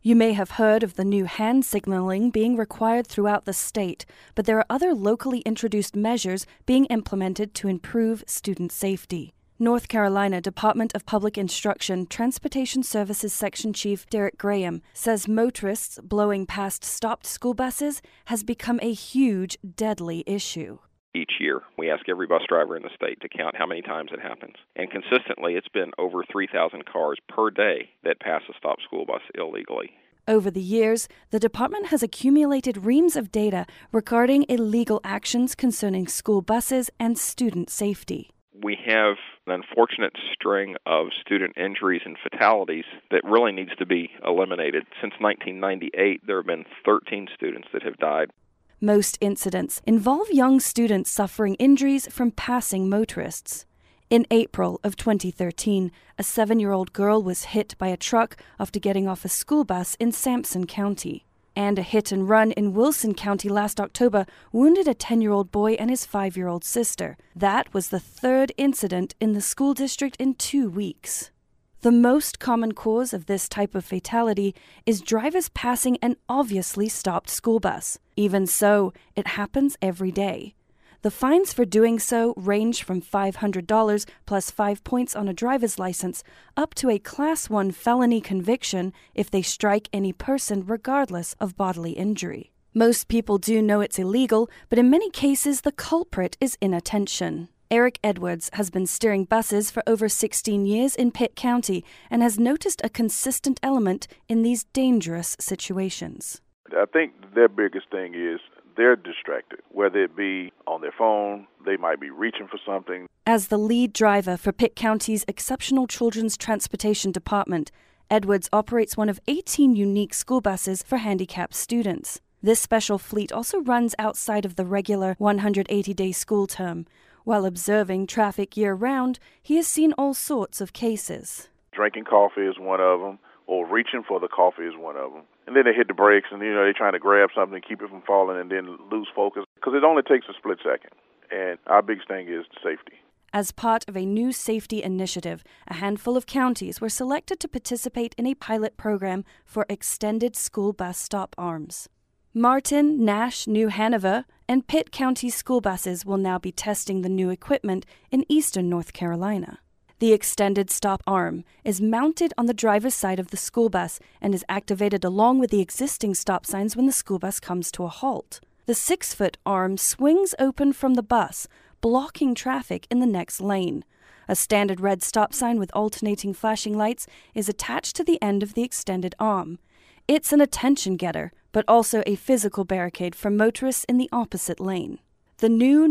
You may have heard of the new hand signaling being required throughout the state, but there are other locally introduced measures being implemented to improve student safety. North Carolina Department of Public Instruction Transportation Services Section Chief Derek Graham says motorists blowing past stopped school buses has become a huge, deadly issue. Each year, we ask every bus driver in the state to count how many times it happens. And consistently, it's been over 3,000 cars per day that pass a stopped school bus illegally. Over the years, the department has accumulated reams of data regarding illegal actions concerning school buses and student safety. We have an unfortunate string of student injuries and fatalities that really needs to be eliminated. Since 1998, there have been 13 students that have died. Most incidents involve young students suffering injuries from passing motorists. In April of 2013, a 7-year-old girl was hit by a truck after getting off a school bus in Sampson County. And a hit-and-run in Wilson County last October wounded a 10-year-old boy and his 5-year-old sister. That was the third incident in the school district in 2 weeks. The most common cause of this type of fatality is drivers passing an obviously stopped school bus. Even so, it happens every day. The fines for doing so range from $500 plus 5 points on a driver's license up to a Class 1 felony conviction if they strike any person regardless of bodily injury. Most people do know it's illegal, but in many cases the culprit is inattention. Eric Edwards has been steering buses for over 16 years in Pitt County and has noticed a consistent element in these dangerous situations. I think their biggest thing is they're distracted, whether it be on their phone, they might be reaching for something. As the lead driver for Pitt County's Exceptional Children's Transportation Department, Edwards operates one of 18 unique school buses for handicapped students. This special fleet also runs outside of the regular 180-day school term. While observing traffic year-round, he has seen all sorts of cases. Drinking coffee is one of them, or reaching for the coffee is one of them. And then they hit the brakes and, they're trying to grab something, keep it from falling, and then lose focus, because it only takes a split second. And our biggest thing is safety. As part of a new safety initiative, a handful of counties were selected to participate in a pilot program for extended school bus stop arms. Martin, Nash, New Hanover, and Pitt County school buses will now be testing the new equipment in eastern North Carolina. The extended stop arm is mounted on the driver's side of the school bus and is activated along with the existing stop signs when the school bus comes to a halt. The 6-foot arm swings open from the bus, blocking traffic in the next lane. A standard red stop sign with alternating flashing lights is attached to the end of the extended arm. It's an attention getter, but also a physical barricade for motorists in the opposite lane. The new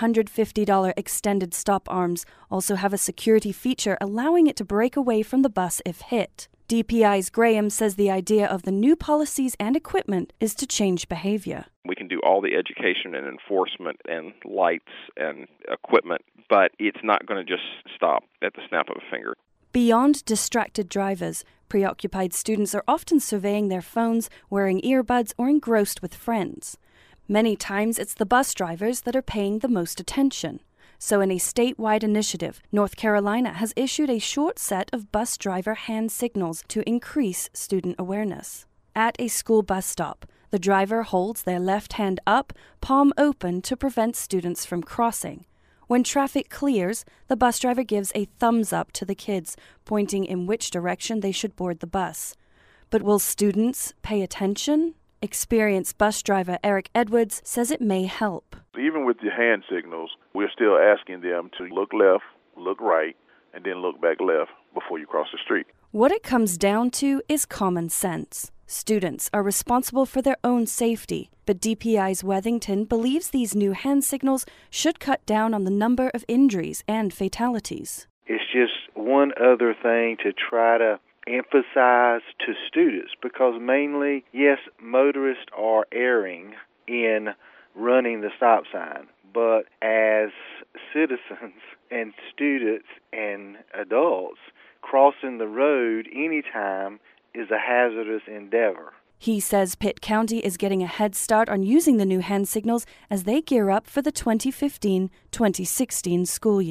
$950 extended stop arms also have a security feature allowing it to break away from the bus if hit. DPI's Graham says the idea of the new policies and equipment is to change behavior. We can do all the education and enforcement and lights and equipment, but it's not going to just stop at the snap of a finger. Beyond distracted drivers, preoccupied students are often surveying their phones, wearing earbuds, or engrossed with friends. Many times it's the bus drivers that are paying the most attention. So in a statewide initiative, North Carolina has issued a short set of bus driver hand signals to increase student awareness. At a school bus stop, the driver holds their left hand up, palm open to prevent students from crossing. When traffic clears, the bus driver gives a thumbs up to the kids, pointing in which direction they should board the bus. But will students pay attention? Experienced bus driver Eric Edwards says it may help. Even with the hand signals, we're still asking them to look left, look right, and then look back left before you cross the street. What it comes down to is common sense. Students are responsible for their own safety, but DPI's Wethington believes these new hand signals should cut down on the number of injuries and fatalities. It's just one other thing to try to emphasize to students, because mainly, yes, motorists are erring in running the stop sign, but as citizens and students and adults, crossing the road anytime is a hazardous endeavor. He says Pitt County is getting a head start on using the new hand signals as they gear up for the 2015-2016 school year.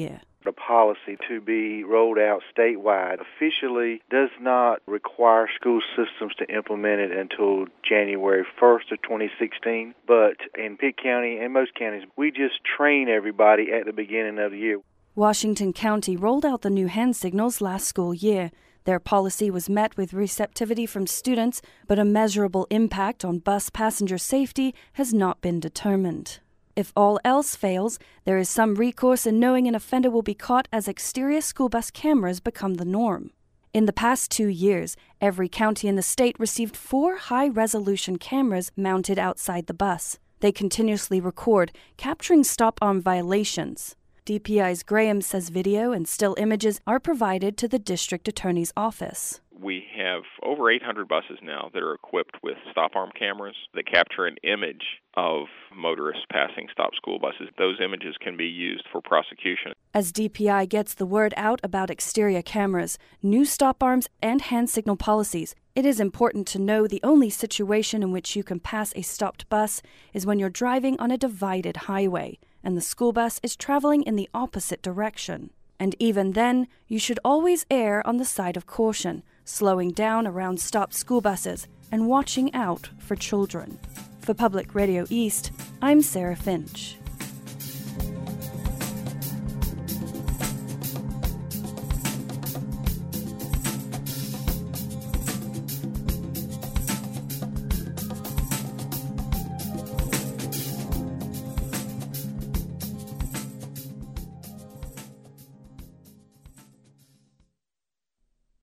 a policy to be rolled out statewide. Officially does not require school systems to implement it until January 1st of 2016. But in Pitt County and most counties, we just train everybody at the beginning of the year. Washington County rolled out the new hand signals last school year. Their policy was met with receptivity from students, but a measurable impact on bus passenger safety has not been determined. If all else fails, there is some recourse in knowing an offender will be caught as exterior school bus cameras become the norm. In the past 2 years, every county in the state received 4 high-resolution cameras mounted outside the bus. They continuously record, capturing stop-arm violations. DPI's Graham says video and still images are provided to the district attorney's office. We have over 800 buses now that are equipped with stop-arm cameras that capture an image of motorists passing stop school buses. Those images can be used for prosecution. As DPI gets the word out about exterior cameras, new stop arms, and hand signal policies, it is important to know the only situation in which you can pass a stopped bus is when you're driving on a divided highway and the school bus is traveling in the opposite direction. And even then, you should always err on the side of caution, slowing down around stopped school buses and watching out for children. For Public Radio East, I'm Sarah Finch.